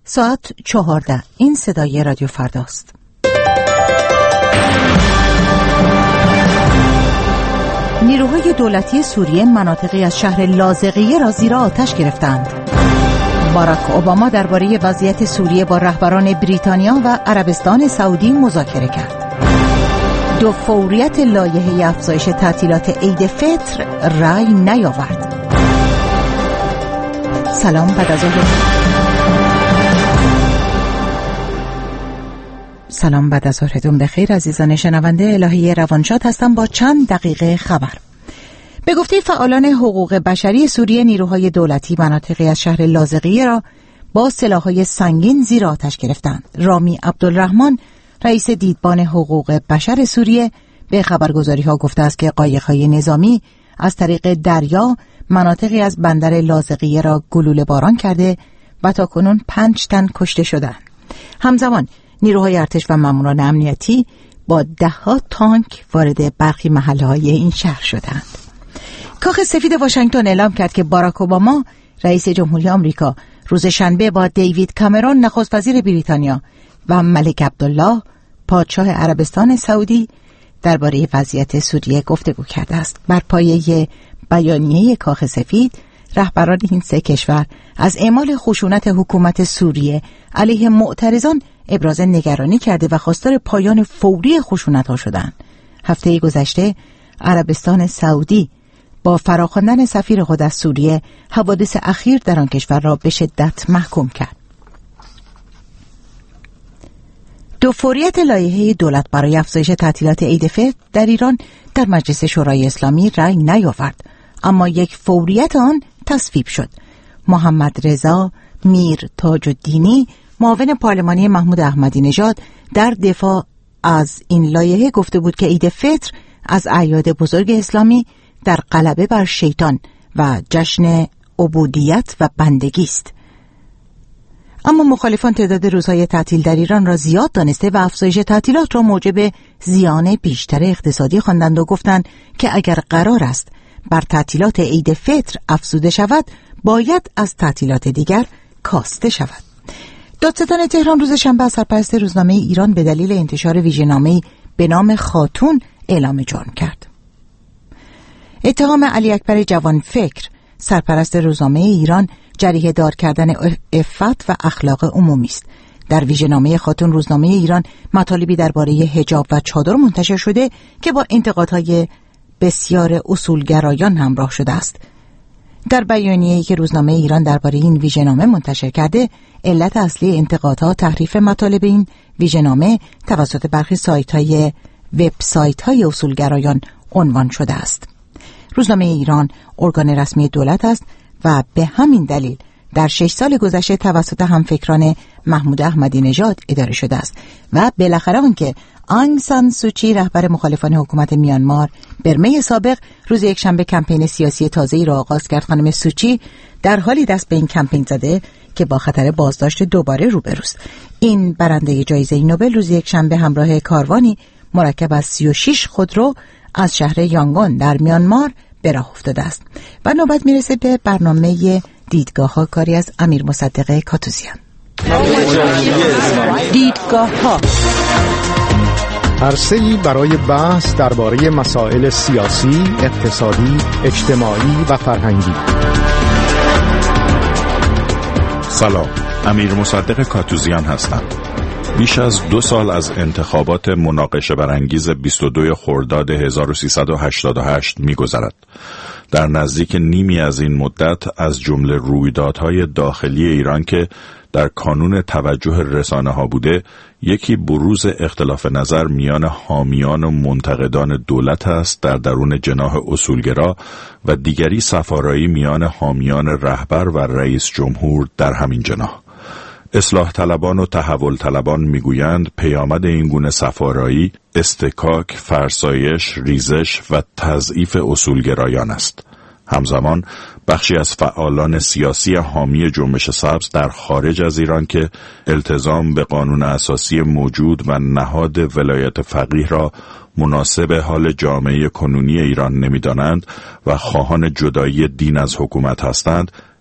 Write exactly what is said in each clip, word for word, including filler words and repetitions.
ساعت چهارده. این صدای رادیو فرداست. نیروهای دولتی سوریه مناطقی از شهر لاذقیه را زیر آتش گرفتند. باراک اوباما درباره وضعیت سوریه با رهبران بریتانیا و عربستان سعودی مذاکره کرد. دو فوریت لایحه افزایش تعطیلات عید فطر رأی نیاورد. سلام بعد از ظهر. سلام بعد از ظهرتون بخیر عزیزان شنونده. الهی روانشاد هستم با چند دقیقه خبر. به گفته فعالان حقوق بشری سوریه، نیروهای دولتی مناطقی از شهر لاذقیه را با سلاح‌های سنگین زیر آتش گرفتند. رامی عبدالرحمن، رئیس دیدبان حقوق بشر سوریه، به خبرگزاری‌ها گفته است که قایق‌های نظامی از طریق دریا مناطقی از بندر لاذقیه را گلوله باران کرده و تاکنون پنج تن کشته شدند. همزمان نیروهای ارتش و ماموران امنیتی با ده‌ها تانک وارد برخی محله‌های این شهر شدند. کاخ سفید واشنگتن اعلام کرد که باراک اوباما، رئیس جمهوری آمریکا، روز شنبه با دیوید کامرون، نخست وزیر بریتانیا، و ملک عبدالله، پادشاه عربستان سعودی، درباره وضعیت سوریه گفتگو کرده است. بر پایه بیانیه کاخ سفید، رهبران این سه کشور از اعمال خشونت حکومت سوریه علیه معترضان ابراز نگرانی کرده و خواستار پایان فوری خشونت‌ها شدند. هفته گذشته عربستان سعودی با فراخواندن سفیر خود از سوریه حوادث اخیر در آن کشور را به شدت محکوم کرد. دو فوریت لایحه دولت برای افزایش تعطیلات عید فطر در ایران در مجلس شورای اسلامی رأی نیاورد، اما یک فوریت آن تصویب شد. محمد رضا میر تاج الدینی، معاون پارلمانی محمود احمدی نژاد، در دفاع از این لایحه گفته بود که عید فطر از اعیاد بزرگ اسلامی در غلبه بر شیطان و جشن عبودیت و بندگی است. اما مخالفان تعداد روزهای تعطیل در ایران را زیاد دانسته و افزایش تعطیلات را موجب زیان بیشتر اقتصادی خواندند و گفتند که اگر قرار است بر تعطیلات عید فطر افزوده شود، باید از تعطیلات دیگر کاسته شود. دادستان تهران روز شنبه از سرپرست روزنامه ایران به دلیل انتشار ویژه‌نامه‌ای به نام خاتون اعلام جرم کرد. اتهام علی اکبر جوانفکر، سرپرست روزنامه ایران، جریحه دار کردن عفت و اخلاق عمومی است. در ویژه‌نامه خاتون روزنامه ایران مطالبی درباره حجاب و چادر منتشر شده که با انتقادهای بسیار اصولگرایان همراه شده است. در بیانیه‌ای که روزنامه ایران درباره این ویژه‌نامه منتشر کرده، علت اصلی انتقادها تحریف مطالب این ویژه‌نامه توسط برخی سایت‌های وبسایت‌های اصولگرایان عنوان شده است. روزنامه ایران ارگان رسمی دولت است و به همین دلیل در شش سال گذشته توسط همفکران محمود احمدی نژاد اداره شده است و بالاخره آنکه آنگ سان سوچی، رهبر مخالفان حکومت میانمار، برمه سابق، روز یکشنبه کمپین سیاسی تازه‌ای را آغاز کرد. خانم سوچی در حالی دست به این کمپین زده که با خطر بازداشت دوباره روبروست. این برنده جایزه نوبل روز یکشنبه همراه کاروانی مرکب از سی و شش خودرو از شهر یانگون در میانمار به راه افتاده است. و نوبت میرسه به برنامه دیدگاه ها، کاری از امیر مصدق کاتوزیان. دیدگاه ها، عرصه‌ای برای بحث درباره مسائل سیاسی، اقتصادی، اجتماعی و فرهنگی. سلام، امیر مصدق کاتوزیان هستم. بیش از دو سال از انتخابات مناقشه برانگیز بیست و دو خرداد هزار و سیصد و هشتاد و هشت می‌گذرد. در نزدیک نیمی از این مدت از جمله رویدادهای داخلی ایران که در کانون توجه رسانه ها بوده، یکی بروز اختلاف نظر میان حامیان و منتقدان دولت است در درون جناح اصولگرا و دیگری صفارایی میان حامیان رهبر و رئیس جمهور در همین جناح. اصلاح طلبان و تحول طلبان میگویند پیامد این گونه صفارایی استکاک، فرسایش، ریزش و تضعیف اصولگرایان است. همزمان بخشی از فعالان سیاسی حامی جنبش سبز در خارج از ایران که التزام به قانون اساسی موجود و نهاد ولایت فقیه را مناسب حال جامعه کنونی ایران نمی‌دانند و خواهان جدایی دین از حکومت هستند،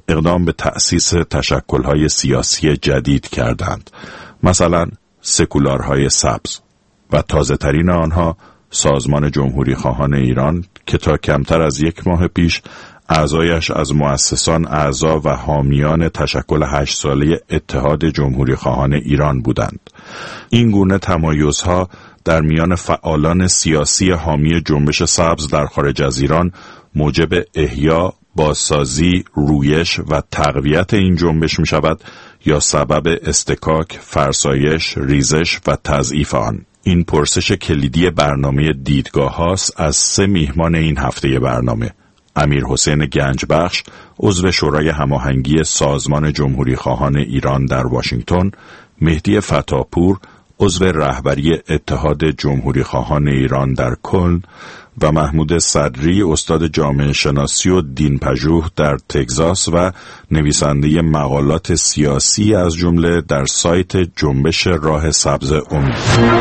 اقدام به تأسیس تشکل‌های سیاسی جدید کردند، مثلا سکولارهای سبز و تازه ترین آنها سازمان جمهوری خواهان ایران که تا کمتر از یک ماه پیش اعضایش از مؤسسان اعضا و حامیان تشکل هشت ساله اتحاد جمهوری خواهان ایران بودند. این گونه تمایزها در میان فعالان سیاسی حامی جنبش سبز در خارج از ایران موجب احیا، بازسازی، رویش و تقویت این جنبش می شود یا سبب استکاک، فرسایش، ریزش و تضعیف آن. این پرسش کلیدی برنامه دیدگاه هاست از سه میهمان این هفته برنامه: امیر حسین گنجبخش، عضو شورای هماهنگی سازمان جمهوری خواهان ایران در واشنگتن، مهدی فتاپور، عضو رهبری اتحاد جمهوری خواهان ایران در کلن و محمود صدری، استاد جامعه شناسی و دین پژوه در تگزاس و نویسنده مقالات سیاسی از جمله در سایت جنبش راه سبز امید.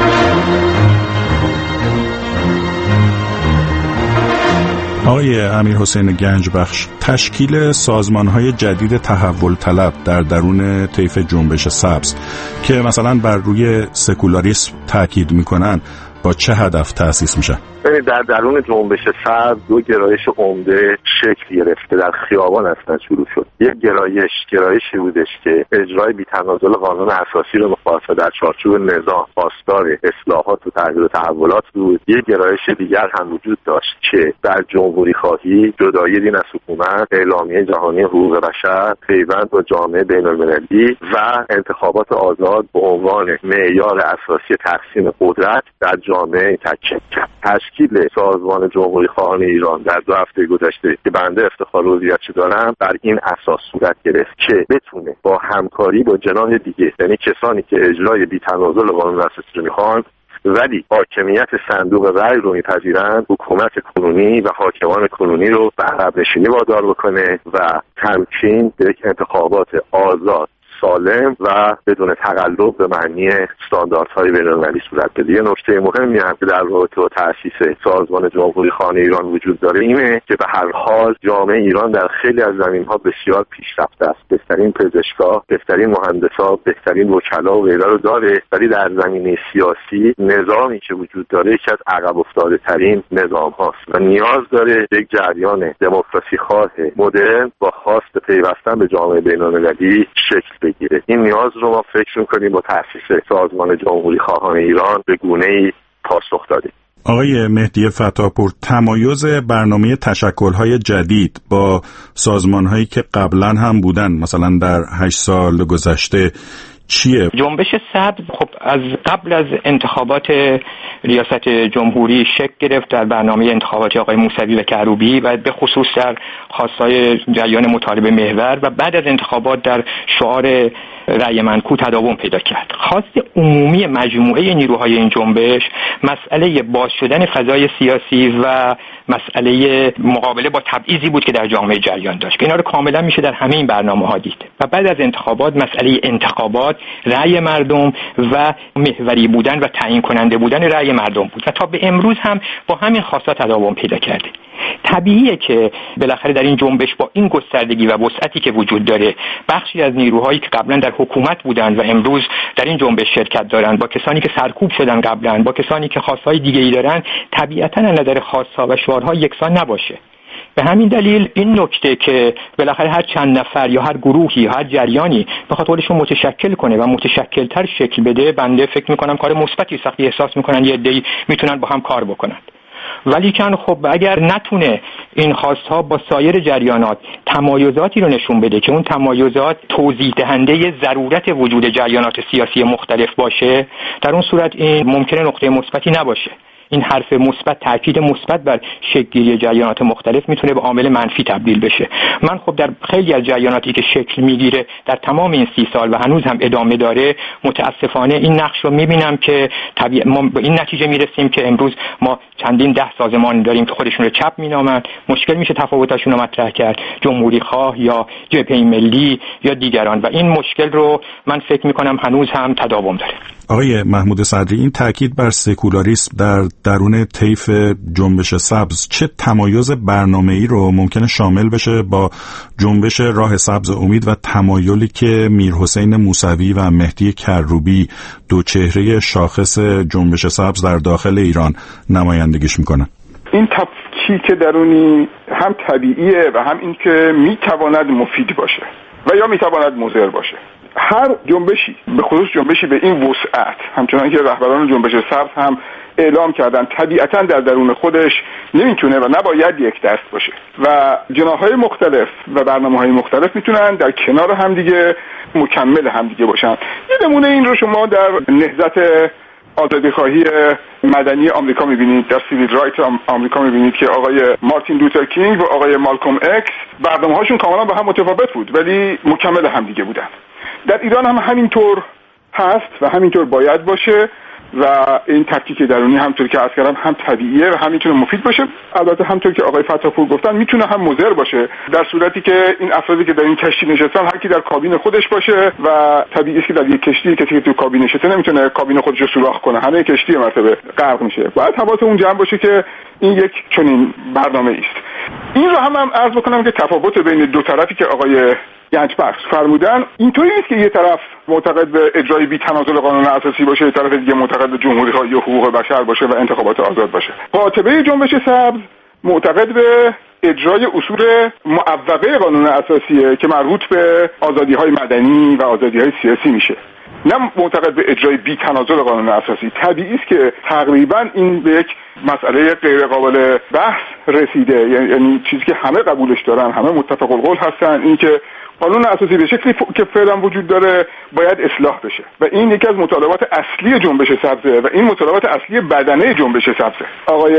آقای امیر حسین گنجبخش، تشکیل سازمان‌های جدید تحول طلب در درون طیف جنبش سبز که مثلا بر روی سکولاریسم تاکید می‌کنن با چه هدف تأسیس میشه؟ در درون جنبش سبز دو گرایش عمده شکل گرفته، در خیابان اصلا شروع شد. یک گرایش گرایشی بودش که اجرای بی‌تنازل قانون اساسی رو مخالفه در چارچوب نظام پاسدار اصلاحات و تغییر و تحولات بود. یک گرایش دیگر هم وجود داشت که در جمهوری خواهی، جدایی دین از حکومت، اعلامیه جهانی حقوق بشر، پیوند با جامعه بین‌المللی و انتخابات آزاد به عنوان معیار اساسی تقسیم قدرت در جامعه تاکید کرد. تشکیل سازمان جمهوری خواهان ایران در دو هفته گذشته که بنده افتخار و عضویتش دارم بر این اساس صورت گرفت که بتونه با همکاری با جناح دیگه، یعنی کسانی که اجرای بی‌تنازل قانون اساسی رو میخوان ولی حاکمیت صندوق رأی رو میپذیرند، حکومت کنونی و حاکمان کنونی رو به عقب نشینی وادار بکنه و تمکین به یک انتخابات آزاد، سالم و بدون تقلب به معنی استانداردهای بین‌المللی صورت بده. یه نکته مهمی هم که در رابطه با تأسیس سازمان جمهوری خواهان ایران وجود داره اینه که به هر حال جامعه ایران در خیلی از زمین‌ها بسیار پیشرفته است. بهترین پزشکا، بهترین مهندسا، بهترین وکلا و غیره رو داره، ولی در زمینه سیاسی نظامی که وجود داره یکی از عقب افتاده ترین نظام هاست و نیاز داره یک جریان دموکراسی خواه مدرن با خواست پیوستن به جامعه بین‌المللی شکل بگیره. این نیاز رو ما فکر می‌کنیم با تأسیس سازمان جمهوری خواهان ایران به گونه‌ای پاسخ دادیم. آقای مهدی فتاپور، تمایز برنامه تشکل‌های جدید با سازمان‌هایی که قبلا هم بودن مثلا در هشت سال گذشته چیه؟ جنبش سبز خب از قبل از انتخابات ریاست جمهوری شکل گرفت در برنامه انتخابات آقای موسوی و کروبی و به خصوص در خواستای جریان مطالبه محور و بعد از انتخابات در شعار رأی منکو تداوم پیدا کرد. خواست عمومی مجموعه نیروهای این جنبش مسئله باز شدن فضای سیاسی و مسئله مقابله با تبعیضی بود که در جامعه جریان داشت. اینا رو کاملا میشه در همه این برنامه‌ها دید. و بعد از انتخابات مسئله انتخابات، رأی مردم و محوری بودن و تعیین کننده بودن رأی مردم بود و تا به امروز هم با همین خواستا تداوم پیدا کرده. طبیعیه که بالاخره در این جنبش با این گستردگی و وسعتی که وجود داره بخشی از نیروهایی که قبلا در حکومت بودن و امروز در این جنبش شرکت دارن، با کسانی که سرکوب شدن قبلا، با کسانی که خواستهای دیگه‌ای دارن، طبیعتاً از نظر خواستها و شعارها یکسان نباشه. به همین دلیل این نکته که بالاخره هر چند نفر یا هر گروهی یا هر جریانی بخواد خودشون متشکل کنه و متشکل‌تر شکل بده، بنده فکر می‌کنم کار مثبتی سختی احساس می‌کنن یه عده‌ای میتونن با هم کار بکنن. ولی کن خب اگر نتونه این خواستها با سایر جریانات تمایزاتی رو نشون بده که اون تمایزات توضیح دهنده ضرورت وجود جریانات سیاسی مختلف باشه، در اون صورت این ممکنه نقطه مثبتی نباشه. این حرف مثبت، تاکید مثبت بر شکل‌گیری جریانات مختلف میتونه به عامل منفی تبدیل بشه. من خب در خیلی از جریاناتی که شکل میگیره در تمام این سی سال و هنوز هم ادامه داره متاسفانه این نقش رو میبینم که طبیعی ما به این نتیجه میرسیم که امروز ما چندین ده سازمان داریم که خودشون رو چپ مینامن. مشکل میشه تفاوتاشون رو مطرح کرد، جمهوری خواه یا جبهه ملی یا دیگران، و این مشکل رو من فکر میکنم هنوز هم تداوم داره. آقای محمود صدری، این تاکید بر سکولاریسم در درون طیف جنبش سبز چه تمایز برنامه‌ای رو ممکنه شامل بشه با جنبش راه سبز امید و تمایلی که میرحسین موسوی و مهدی کروبی دو چهره شاخص جنبش سبز در داخل ایران نمایندگیش میکنن؟ این تفکیک درونی هم طبیعیه و هم این که میتواند مفید باشه و یا میتواند مضر باشه. هر جنبشی، به خصوص جنبشی به این وسعت، همچنان که رهبران جنبش سبز هم اعلام کردن، طبیعتاً در درون خودش نمیتونه و نباید یک دست باشه و جناح‌های مختلف و برنامه‌های مختلف میتونن در کنار همدیگه مکمل همدیگه باشن. یه نمونه این رو شما در نهضت آزادیخواهی مدنی آمریکا میبینید، در سیویل رایت آمریکا میبینید که آقای مارتین لوتر کینگ و آقای مالکوم اکس برنامه‌هاشون کاملا با هم متفاوت بود ولی مکمل همدیگه بودن. در ایران هم همینطور هست و همینطور باید باشه و این تفکیک درونی همونطور که عرض کردم هم طبیعیه و هم میتونه مفید باشه. البته همونطور که آقای فتح‌پور گفتن میتونه هم مضر باشه، در صورتی که این افرادی که در این کشتی نشستن هر کی در کابین خودش باشه و طبیعیه که در یک کشتی کسی که تو کابین نشسته نمیتونه کابین خودش رو سوراخ کنه، همه کشتی مرتبه غرق میشه. باید حواسمون جمع باشه که این یک چنین برنامه‌ای است. این رو هم, هم عرض بکنم که تفاوت بین دو طرفی که آقای گنجبخش فرمودن اینطوری نیست که یه طرف معتقد به اجرای بی‌تنازل قانون اساسی باشه، یه طرف دیگه معتقد به جمهوری‌خواهی و حقوق بشر باشه و انتخابات آزاد باشه. قاطبه جنبش سبز معتقد به اجرای اصول معوقه قانون اساسیه که مربوط به آزادی‌های مدنی و آزادی‌های سیاسی میشه، نه معتقد به اجرای بی‌تنازل قانون اساسی. طبیعی است که تقریبا این به یک مسئله غیر قابل بحث رسیده، یعنی چیزی که همه قبولش دارن، همه متفق القول هستن، این که قانون اساسی به شکلی که فعلا وجود داره باید اصلاح بشه و این یکی از مطالبات اصلی جنبش سبزه و این مطالبات اصلی بدنه جنبش سبزه. آقای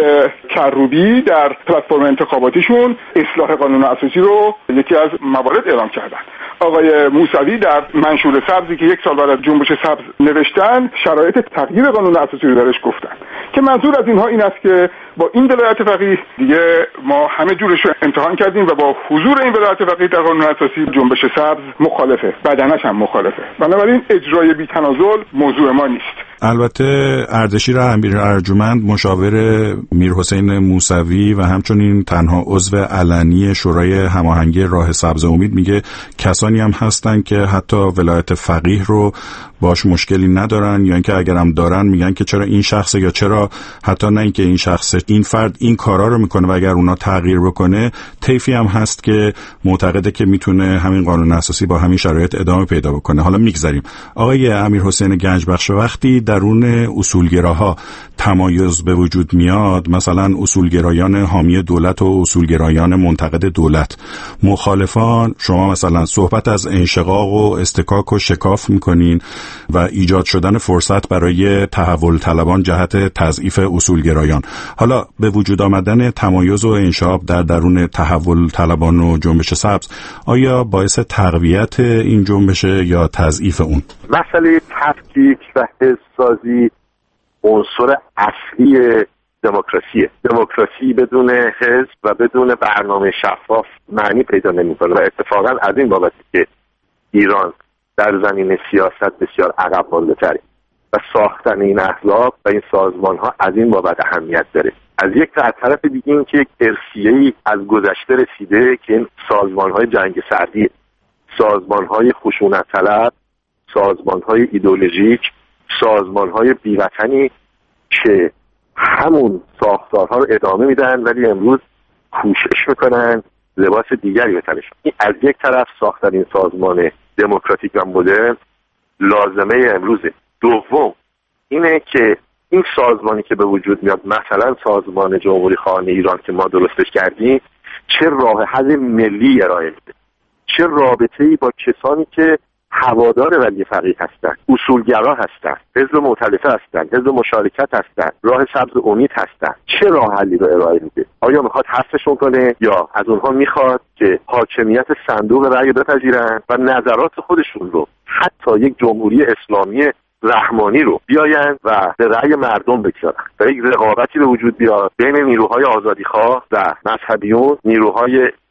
کروبی در پلتفرم انتخاباتیشون اصلاح قانون اساسی رو یکی از موارد اعلام کردن. آقای موسوی در منشور سبزی که یک سال بعد از جنبش سبز نوشتن شرایط تغییر قانون اساسی رو درش گفتن که منظور از اینها این است که با این ولایت فقیه دیگه ما همه جورش رو امتحان کردیم و با حضور این ولایت فقیه در قانون اساسی جنبش سبز مخالفه، بدنش هم مخالفه. بنابراین اجرای بی‌تنازل موضوع ما نیست. البته اردشیر امیر ارجمند مشاور میرحسین موسوی و همچنین تنها عضو علنی شورای هماهنگی راه سبز امید میگه کسانی هم هستن که حتی ولایت فقیه رو باش مشکلی ندارن یا اینکه اگرم دارن میگن که چرا این شخص یا چرا حتی نه اینکه این شخص این فرد این کارا رو میکنه و اگر اونا تغییر بکنه طیفی هم هست که معتقده که میتونه همین قانون اساسی با همین شرایط ادامه پیدا بکنه. حالا میگذریم. آقای امیرحسین گنجبخش، وقتی درون اصولگراها تمایز به وجود میاد، مثلا اصولگرایان حامی دولت و اصولگرایان منتقد دولت، مخالفان شما مثلا صحبت از انشقاق و استکاک و شکاف میکنین و ایجاد شدن فرصت برای تحول طلبان جهت تضعیف اصولگرایان. حالا به وجود آمدن تمایز و انشعاب در درون تحول طلبان و جنبش سبز آیا باعث تقویت این جنبش یا تضعیف اون؟ مسئله تفکیک و حزب‌سازی عنصر اصلی دموکراسیه. دموکراسی بدون حزب و بدون برنامه شفاف معنی پیدا نمی‌کنه و اتفاقا از این بابت که ایران در زمین سیاست بسیار عقب مانده‌تره و ساختن این احزاب و این سازمان‌ها از این بابت اهمیت داره. از یک طرف دیگه این که یک ارثیه‌ای از گذشته رسیده که این سازمان‌های جنگ سردی، سازمان‌های خشونت طلب، سازمان‌های ایدئولوژیک، سازمان‌های بی‌وطنی که همون ساختارها رو ادامه میدن ولی امروز کوشش میکنن لباس دیگری بتنشن. این از یک طرف ساختن این سازمان دموکراتیک و مدرن لازمه امروزه. دوم اینه که این سازمانی که به وجود میاد، مثلا سازمان جمهوری خواهان ایران که ما درستش کردیم، چه راه حل ملی ارائه میده، چه رابطه‌ای با کسانی که هوادار ولی فقیه هستن، اصولگرا هستن، حزب مؤتلفه هستن، حزب مشارکت هستن، راه سبز امید هستن، چه راه حلی رو ارائه میده؟ آیا میخواد حذفشون کنه یا از اونها میخواد که حاکمیت صندوق رأی بپذیرن و نظرات خودشون رو، حتی یک جمهوری اسلامی رحمانی رو بیاین و به رأی مردم بگذارن و یک رقابتی به وجود بیاد بین نیروهای آزادیخواه و مذهبیون، نیروهای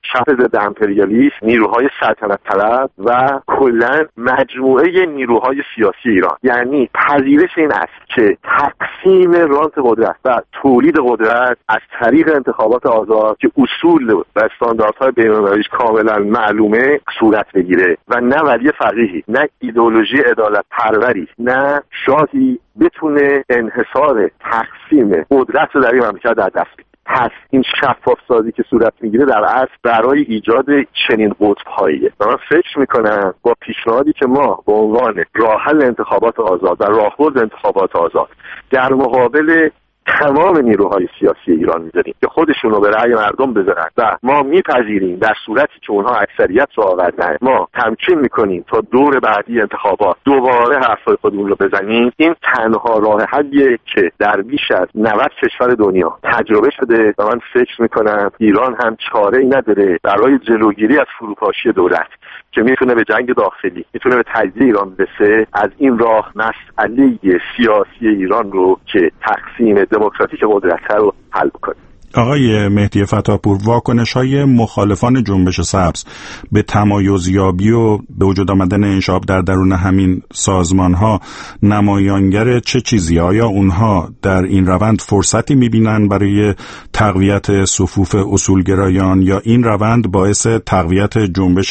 چپ ضد امپریالیسم، نیروهای سلطنت طلب و کلا مجموعه نیروهای سیاسی ایران. یعنی پذیرش این است که تقسیم رانت قدرت و تولید قدرت از طریق انتخابات آزاد که اصول و استانداردهای بین‌المللیش کاملا معلومه صورت بگیره و نه ولی فقیهی، نه ایدئولوژی عدالت پروری، نه شاهی بتونه انحصار تقسیم قدرت رو در این مملکت در دست بگیره. پس این شفاف سازی که صورت میگیره در اصل برای ایجاد چنین قطب‌هاییه. من فکر میکنم با پیشنهادی که ما به عنوان راه حل انتخابات آزاد و راهبرد انتخابات آزاد در مقابل تمام نیروهای سیاسی ایران میذاریم که خودشون رو به رأی مردم بذارن و ما میپذیریم در صورتی که اونها اکثریت رو آوردن ما تمکین میکنیم تا دور بعدی انتخابات دوباره حرفای خودمون رو بزنیم. این تنها راه حلیه که در بیش از نود کشور دنیا تجربه شده و من فکر میکنم ایران هم چاره ای نداره برای جلوگیری از فروپاشی دولت که میتونه به جنگ داخلی، میتونه به تجزیه ایران برسه. از این راه مسئله سیاسی ایران رو که تقسیم دموکراتیک قدرت رو حل بکنه. آقای مهدی فتاحپور، واکنش‌های مخالفان جنبش سبز به تمایزیابی و به وجود آمدن انشعاب در درون همین سازمان‌ها نمایانگر چه چیزی؟ آیا اونها در این روند فرصتی می‌بینن برای تقویت صفوف اصولگرایان یا این روند باعث تقویت جنبش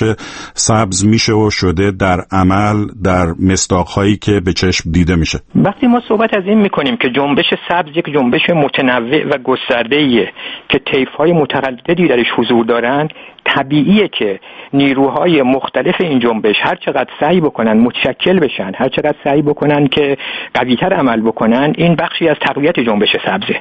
سبز میشه و شده در عمل در مصداق‌هایی که به چشم دیده میشه؟ وقتی ما صحبت از این می‌کنیم که جنبش سبز یک جنبش متنوع و گسترده‌ایه که طیف‌های متعددی درش حضور دارند، طبیعیه که نیروهای مختلف این جنبش هر چقدر سعی بکنن متشکل بشن، هر چقدر سعی بکنن که قوی‌تر عمل بکنن، این بخشی از تقویت جنبش سبزه.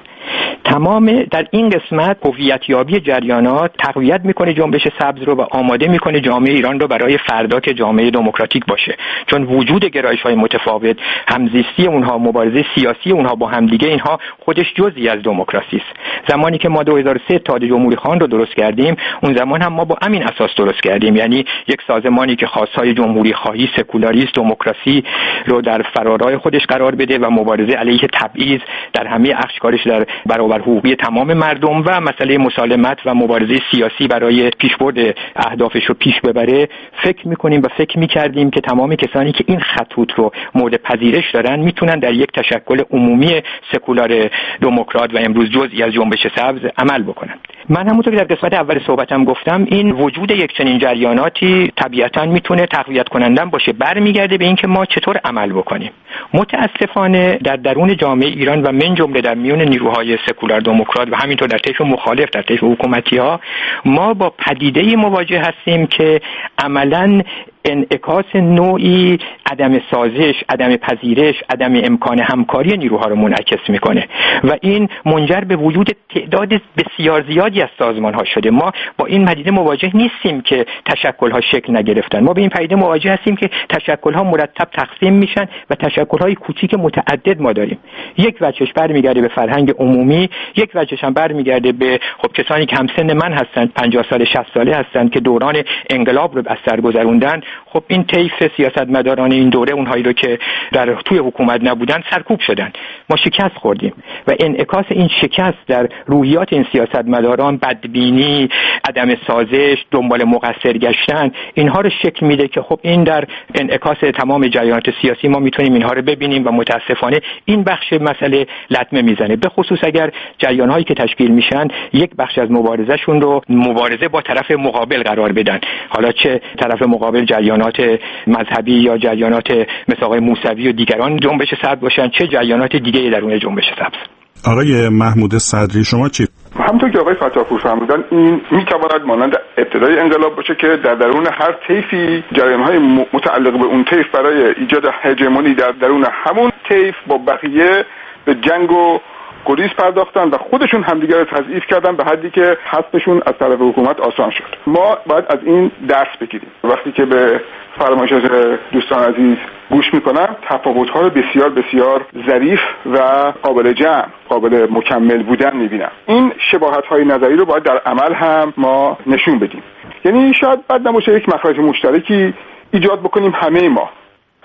تمام در این قسمت هویت‌یابی جریانات تقویت میکنه جنبش سبز رو و آماده میکنه جامعه ایران رو برای فردا که جامعه دموکراتیک باشه، چون وجود گرایش‌های متفاوت، همزیستی اونها، مبارزه سیاسی اونها با همدیگه، اینها خودش جزئی از دموکراسی است. زمانی که ما دو هزار و سه اتحاد جمهوری خواهان رو درست کردیم، اون زمان هم ما با همین اساس درست کردیم، یعنی یک سازمانی که خواستهای جمهوری خواهی، سکولاریسم، دموکراسی رو در فرارای خودش قرار بده و مبارزه علیه تبعیض در همه اخشکارش در برابر حقوقی تمام مردم و مسئله مسالمت و مبارزه سیاسی برای پیشبرد اهدافش رو پیش ببره. فکر می‌کنیم و فکر می‌کردیم که تمام کسانی که این خطوط رو مورد پذیرش دارن میتونن در یک تشکل عمومی سکولار دموکرات و امروز جزئی از جنبش سبز عمل بکنن. من همونطور که در قسمت اول صحبتم گفتم، این وجود یک چنین جریاناتی طبیعتاً میتونه تقویت کننده باشه. برمیگرده به اینکه ما چطور عمل بکنیم. متاسفانه در درون جامعه ایران و من جمله در میون نیروهای سکولار دموکرات و همینطور در طیف مخالف، در طیف حکومتی‌ها، ما با پدیده‌ای مواجه هستیم که عملاً انعکاس نوعی عدم سازش، عدم پذیرش، عدم امکان همکاری نیروها رو منعکس میکنه و این منجر به وجود تعداد بسیار زیادی از سازمان‌ها شده. ما با این پدیده مواجه نیستیم که تشکل‌ها شکل نگرفتن. ما به این پدیده مواجه هستیم که تشکل‌ها مرتب تقسیم میشن و تشکل‌های کوچیک متعدد ما داریم. یک وجهش برمیگرده به فرهنگ عمومی، یک وجهش هم برمیگرده به خب کسانی که همسن من هستند، پنجاه ساله، شصت ساله هستند که دوران انقلاب رو از سر گذروندن. خب این طیف سیاستمداران این دوره، اونهایی رو که در توی حکومت نبودن، سرکوب شدن. ما شکست خوردیم و انعکاس این شکست در روحیات این سیاستمداران، بدبینی، عدم سازش، دنبال مقصر گشتن، اینها رو شکل میده که خب این در انعکاس تمام جریانات سیاسی ما میتونیم اینها رو ببینیم و متاسفانه این بخش مسئله لطمه میزنه، به خصوص اگر جریان‌هایی که تشکیل میشن یک بخش از مبارزهشون رو مبارزه با طرف مقابل قرار بدن، حالا چه طرف مقابل جریانات مذهبی یا جریانات مثل آقای موسوی و دیگران جنبش سبز باشن، چه جریانات دیگه درون جنبش سبز. آقای محمود صدری، شما چی؟ همونطور که آقای فتاحپور فرمودن، این میتواند مانند ابتدای انقلاب باشه که در درون هر طیفی جریان‌های متعلق به اون طیف برای ایجاد هژمونی در درون همون طیف با بقیه به جنگ و گریز پرداختن و خودشون همدیگر رو تضعیف کردن به حدی که حذفشون از طرف حکومت آسان شد. ما باید از این درس بگیریم. وقتی که به فرمایشات دوستان عزیز گوش میکنم، تفاوت‌ها رو بسیار بسیار ظریف و قابل جمع، قابل مکمل بودن میبینم. این شباهت‌های نظری رو باید در عمل هم ما نشون بدیم. یعنی شاید بد نباشه یک مخرج مشترکی ایجاد بکنیم همه ما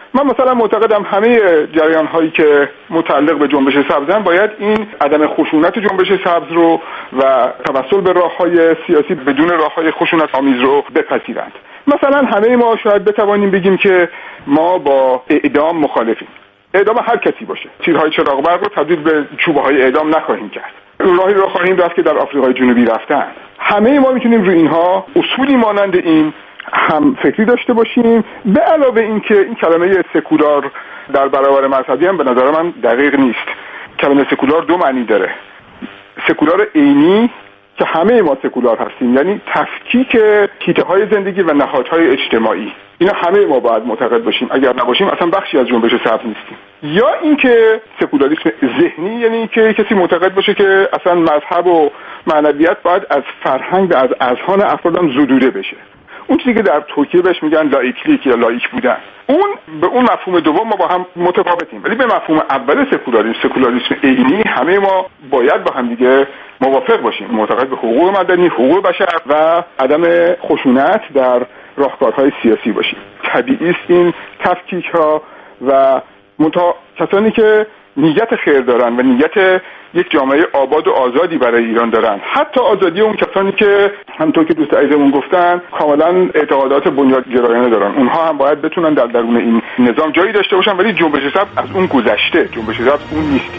من مثلا معتقدم همه جریان هایی که متعلق به جنبش سبزن باید این عدم خشونت جنبش سبز رو و توسل به راههای سیاسی بدون راههای خشونت آمیز رو بپذیرند. مثلا همه ما شاید بتوانیم بگیم که ما با اعدام مخالفیم، اعدام هر کسی باشه، تیرهای چراغ برق رو تبدیل به چوبه های اعدام نخواهیم کرد، راهی رو خواهیم رفت که در آفریقای جنوبی رفتن. همه ما میتونیم روی اینها اصولی مانند این هم فکری داشته باشیم. به علاوه این که این کلمه سکولار در برابر مذهبی هم به نظر من دقیق نیست. کلمه سکولار دو معنی داره. سکولار عینی که همه ما سکولار هستیم، یعنی تفکیک حیطه های زندگی و نهادهای اجتماعی، اینا همه ما باید معتقد باشیم، اگر نباشیم اصلا بخشی از جنبش سبز نیستیم. یا اینکه سکولاریسم ذهنی، یعنی که کسی معتقد باشه که اصلا مذهب و معنویت باید از فرهنگ و از اذهان افرادم زدوده بشه. اون چیزی که در ترکیه بهش میگن لایکلیک یا لایک بودن، اون به اون مفهوم دوم ما با هم متفاوتیم، ولی به مفهوم اول سکولاریسم، سکولاریسم عینی، همه ما باید با هم دیگه موافق باشیم، معتقد به حقوق مدنی، حقوق بشر و عدم خشونت در راهکارهای سیاسی باشیم. طبیعی است این تفکیک ها و منتها کسانی که نیت خیر دارن و نیت یک جامعه آباد و آزادی برای ایران دارن، حتی آزادی اون کسانی که همونطور که دوست عزیزمون گفتن کاملا اعتقادات بنیادگرایانه دارن، اونها هم باید بتونن در درون این نظام جایی داشته باشن، ولی جنبش سبز از اون گذشته، جنبش سبز اون نیست.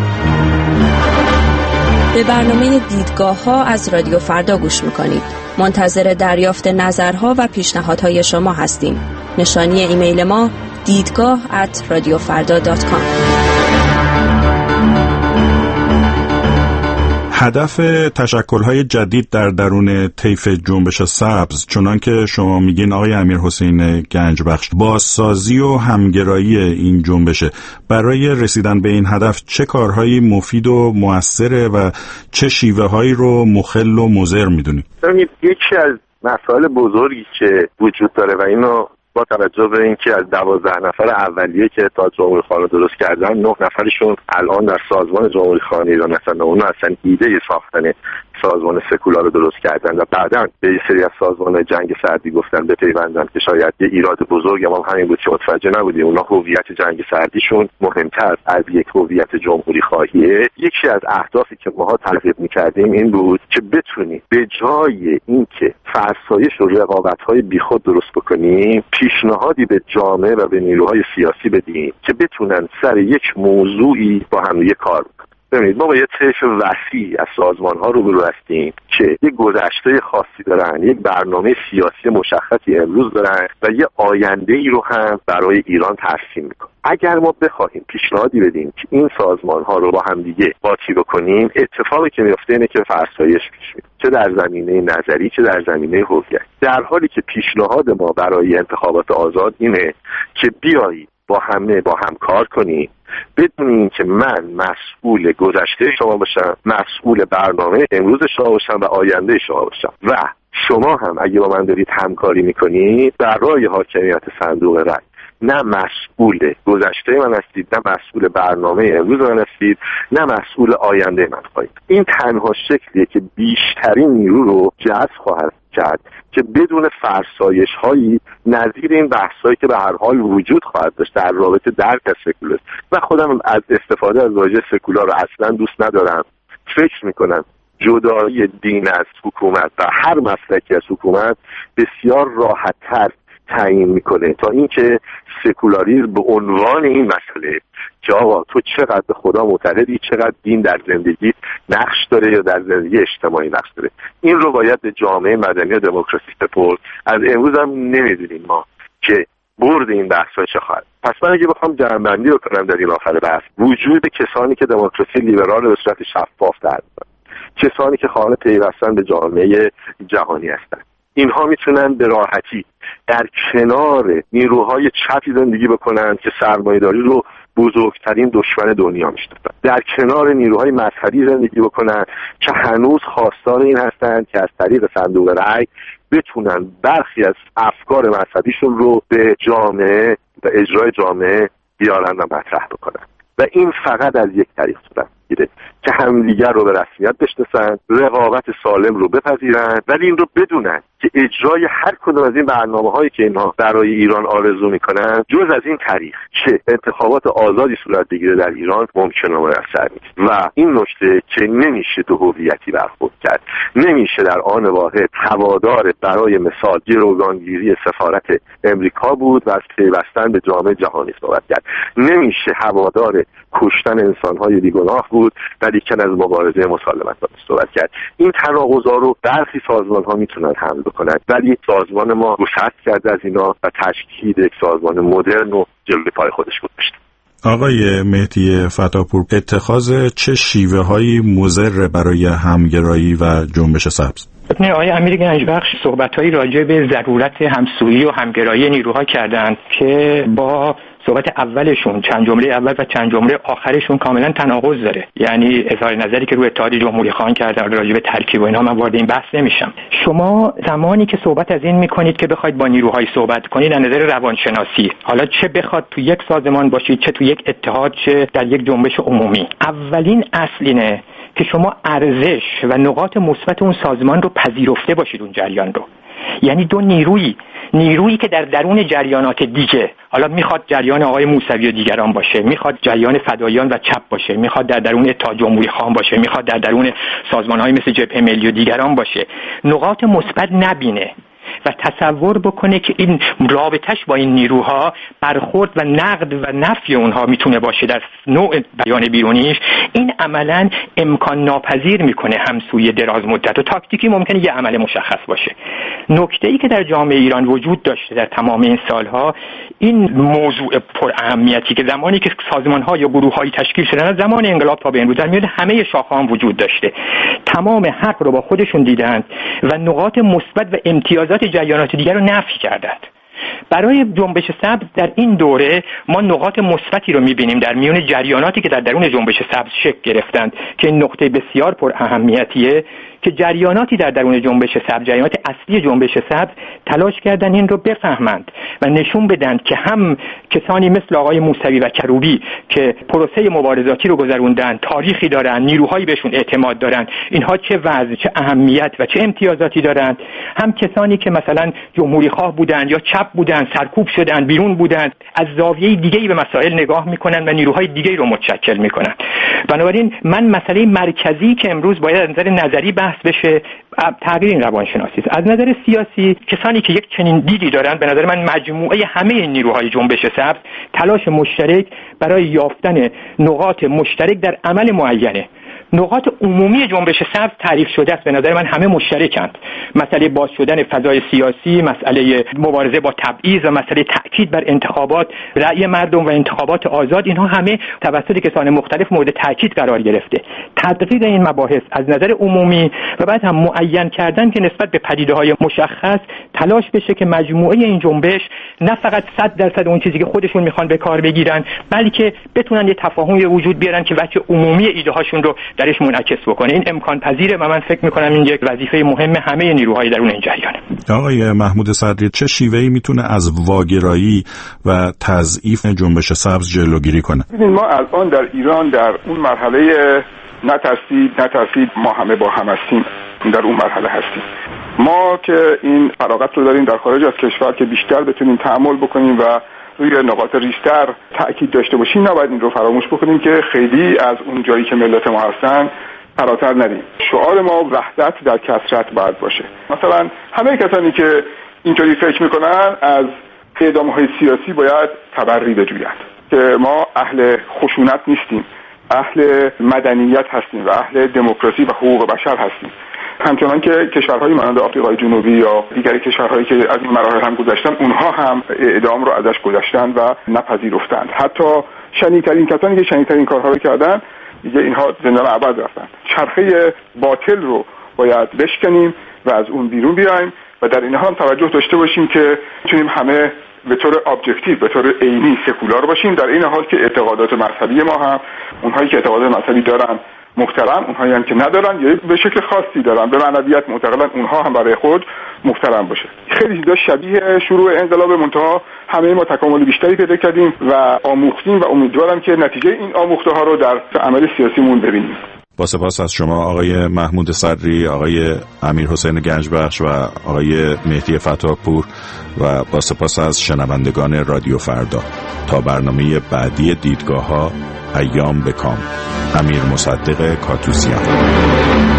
به برنامه دیدگاه ها از رادیو فردا گوش میکنید. منتظر دریافت نظرها و پیشنهادهای شما هستیم. نشانی ایمیل ما دیدگاه ات رادیو فردا دات کام. هدف تشکل‌های جدید در درون طیف جنبش سبز، چنان که شما میگین آقای امیرحسین گنجبخش، بازسازی و همگرایی این جنبشه. برای رسیدن به این هدف چه کارهایی مفید و مؤثره و چه شیوه‌هایی رو مخل و مضر میدونید؟ یکی از مسائل بزرگی که وجود داره و اینو با توجه به اینکه از دوازده نفر اولیه که اتحاد جمهوری خواهان درست کردن، نه نفرشون الان در سازمان جمهوری خواهان ایران هستن و اونا اصلا ایده ساختن سازمان سکولار رو درست کردن و بعداً به یه سری از سازمان جنگ سردی گفتن بپیوندن که شاید یه ایراد بزرگ ما همین بود که متوجه نبودیم اونا هویت جنگ سردیشون مهمتر از یک هویت جمهوری خواهیه. یکی از اهدافی که ماها تحقیق می‌کردیم این بود که بتونیم به جای اینکه فرسایش و رقابت‌های بیخود درست بکنیم، پیشنهادی به جامعه و به نیروهای سیاسی بدیم که بتونن سر یک موضوعی با هم دیگه کار بکنن. ببینید ما با یه طیف وسیع از سازمان‌ها روبرو هستیم که یک گذشته خاصی دارن، یک برنامه سیاسی مشخصی امروز دارن و یه آینده‌ای رو هم برای ایران ترسیم میکنن. اگر ما بخوایم پیشنهادی بدیم که این سازمان‌ها رو با هم دیگه قاطی بکنیم، اتفاقی که میفته اینه که فرسایش پیش میاد، چه در زمینه نظری چه در زمینه هویت. در حالی که پیشنهاد ما برای انتخابات آزاد اینه که بیایید با همه با هم کار کنیم، بدونین که من مسئول گذشته شما باشم، مسئول برنامه امروز شما باشم و آینده شما باشم و شما هم اگه با من دارید همکاری میکنید برای حاکمیت صندوق رای، نه مسئول گذشته من هستید، نه مسئول برنامه امروز من هستید، نه مسئول آینده من خواهید. این تنها شکلیه که بیشترین نیرو رو جذب خواهد کرد که بدون فرسایش هایی نظیر این بحثایی که به هر حال وجود خواهد داشت در رابطه درک از سکولار. و خودم از استفاده از واژه سکولار رو اصلا دوست ندارم. فکر میکنم جدایی دین از حکومت و هر مسلکی از حکومت بسیار راحت تر تعیین میکنه تا اینکه سکولاریسم به عنوان این مسئله که آقا تو چقدر به خدا معتقدی، چقدر دین در زندگی نقش داره یا در زندگی اجتماعی نقش داره، این رو باید به جامعه مدنی و دموکراسی سپرد. از امروز هم نمیدونیم ما که برد این بحثا چه خواهد. پس من اگه بخوام جمع‌بندی بکنم در این آخر بحث، وجود کسانی که دموکراسی لیبرال به صورت شفاف در کسانی که خواهان پیوستن به جامعه جهانی هستند، اینها میتونن به راحتی در کنار نیروهای چپی زندگی بکنن که سرمایه‌داری رو بزرگترین دشمن دنیا میشناسن، در کنار نیروهای مذهبی زندگی بکنن که هنوز خواستار این هستند که از طریق صندوق رای بتونن برخی از افکار مذهبیشون رو به جامعه و اجرای جامعه بیارن و مطرح بکنن و این فقط از یک طریق صورت گیره که همدیگر رو به رسمیت بشناسن، رقابت سالم رو بپذیرن، ولی این رو بدونن که اجرای هر کدوم از این برنامه‌هایی که اینها برای ایران آرزو میکنن جز از این طریق که انتخابات آزادی صورت بگیره در ایران ممکنه و میسر نیست. و این نکته که نمیشه دو هویتی برخورد کرد، نمیشه در آن واحد هوادار برای مثال گروگانگیری سفارت امریکا بود و از پیوستن به جامعه جهانی صحبت کرد، نمیشه هوادار کشتن انسان‌های بیگناه بود ولی که از مبارزه مسالمت صحبت کرد. این تناقض‌ها رو برخی سازمان‌ها میتونن حل بکنن ولی سازمان ما گسست کرده از اینا و تشکیل یک سازمان مدرن و جلوی پای خودش گذاشته. آقای مهدی فتاپور، اتخاذ چه شیوه‌هایی مضر برای همگرایی و جنبش سبز؟ نه آقای امیر گنجبخش صحبت‌هایی راجع به ضرورت همسویی و همگرایی نیروها کردند که با صحبت اولشون چند جمله اول و چند جمله آخرشون کاملا تناقض داره. یعنی اظهار نظری که روی اتحاد جمهوری خواهان کردن راجع به ترکیب و اینا من وارد این بحث نمیشم. شما زمانی که صحبت از این میکنید که بخواید با نیروهای صحبت کنید از نظر روانشناسی، حالا چه بخواد تو یک سازمان باشید چه تو یک اتحاد چه در یک جنبش عمومی، اولین اصل اینه که شما ارزش و نقاط مثبت اون سازمان رو پذیرفته باشید، اون جریان رو. یعنی دو نیرویی نیرویی که در درون جریانات دیگه، حالا میخواد جریان آقای موسوی و دیگران باشه، میخواد جریان فداییان و چپ باشه، میخواد در درون اتحاد جمهوری خواهان باشه، میخواد در درون سازمان‌های مثل جبهه ملی و دیگران باشه، نقاط مثبت نبینه و تصور بکنه که این رابطش با این نیروها برخورد و نقد و نفی اونها میتونه باشه در نوع بیان بیرونیش، این عملاً امکان ناپذیر میکنه همسویی دراز مدت و تاکتیکی ممکنه یه عمل مشخص باشه. نکته‌ای که در جامعه ایران وجود داشته در تمام این سالها، این موضوع پر اهمیتی که زمانی که سازمان‌ها یا گروه‌های تشکیل شدن از زمان انقلاب تا به امروز در میان همه شاخه‌ها وجود داشته، تمام حق رو با خودشون دیدند و نقاط مثبت و امتیازات جریانات دیگر رو نفی کردند. برای جنبش سبز در این دوره ما نقاط مثبتی رو می‌بینیم در میون جریاناتی که در درون جنبش سبز شکل گرفتند که این نقطه بسیار پر اهمیتیه که جریاناتی در درون جنبش سبز، جریانات اصلی جنبش سبز تلاش کردن این رو بفهمند و نشون بدن که هم کسانی مثل آقای موسوی و کروبی که پروسه مبارزاتی رو گذروندن، تاریخی دارن، نیروهایی بهشون اعتماد دارن، اینها چه وضع، چه اهمیت و چه امتیازاتی دارن، هم کسانی که مثلا جمهوری خواه بودن یا چپ بودن، سرکوب شدن، بیرون بودن، از زاویه دیگه‌ای به مسائل نگاه میکنن و نیروهای دیگه‌ای رو متشکل میکنن. بنابراین من مسئله مرکزی که امروز باید از نظر نظری بحث بشه تغییر این روانشناسی است. از نظر سیاسی کسانی که یک چنین دیدی دارن، به نظر من مجموعه همه این نیروهای جنبش سبز تلاش مشترک برای یافتن نقاط مشترک در عمل معینه. نقاط عمومی جنبش سبز تعریف شده است، به نظر من همه مشترکند. مسئله باز شدن فضای سیاسی، مسئله مبارزه با تبعیض و مسئله تأکید بر انتخابات رأی مردم و انتخابات آزاد، اینها همه توسط کسان مختلف مورد تأکید قرار گرفته. تدقیق این مباحث از نظر عمومی و بعد هم معین کردن که نسبت به پدیده‌های مشخص تلاش بشه که مجموعه این جنبش نه فقط صد درصد اون چیزی که خودشون میخوان به کار بگیرن، بلکه بتونن یه تفاهمی وجود بیارن که وجه عمومی ایده هاشون رو درش منعکس بکنه. این امکان پذیره و من فکر میکنم این یک وظیفه مهم همه نیروهای درون این جریانه. آقای محمود صدری، چه شیوهی میتونه از واگرایی و تضعیف جنبش سبز جلوگیری کنه؟ ما الان در ایران در اون مرحله نترسید نترسید ما همه با هم هستیم، در اون مرحله هستیم. ما که این فراغت رو داریم در خارج از کشور که بیشتر بتونیم تأمل بکنیم و روی نقاط ریشتر تأکید داشته باشیم، نباید این رو فراموش بکنیم که خیلی از اون جایی که ملت ما هستن فراتر نریم. شعار ما وحدت در کثرت باید باشه. مثلا همه کسانی که اینطوری فکر میکنن از اعدام‌های سیاسی باید تبری بجویند که ما اهل خشونت نیستیم، اهل مدنیت هستیم و اهل دموکراسی و حقوق بشر هستیم. همچنان که کشورهای مانند آفریقای جنوبی یا دیگر کشورهایی که از این مراحل هم گذشتن، اونها هم اعدام رو ازش گذشتن و نپذیرفتند. حتی شنیع‌ترین کسانی که شنیع‌ترین کارها رو کردن دیگه اینها زندان ابد رفتن. چرخه باطل رو باید بشکنیم و از اون بیرون بیایم و در این حال هم توجه داشته باشیم که میتونیم همه به طور ابجکتیو، به طور عینی سکولار باشیم، در این حال که اعتقادات مذهبی ما هم، اونهایی که اعتقادات مذهبی دارن محترم، اونهایی هم که ندارن یا به شکل خاصی دارن به معنویت معتقدن اونها هم برای خود محترم باشه. خیلی چیزا شبیه شروع انقلاب، منتها همه ما تکامل بیشتری پیدا کردیم و آموختیم و امیدوارم که نتیجه این آموخته ها رو در عمل سیاسیمون ببینیم. با سپاس از شما آقای محمود صدری، آقای امیر حسین گنجبخش و آقای مهدی فتاحپور و با سپاس از شنوندگان رادیو فردا. تا برنامه بعدی دیدگاه ها، ایام بکام. امیر مصدق کاتوزیان.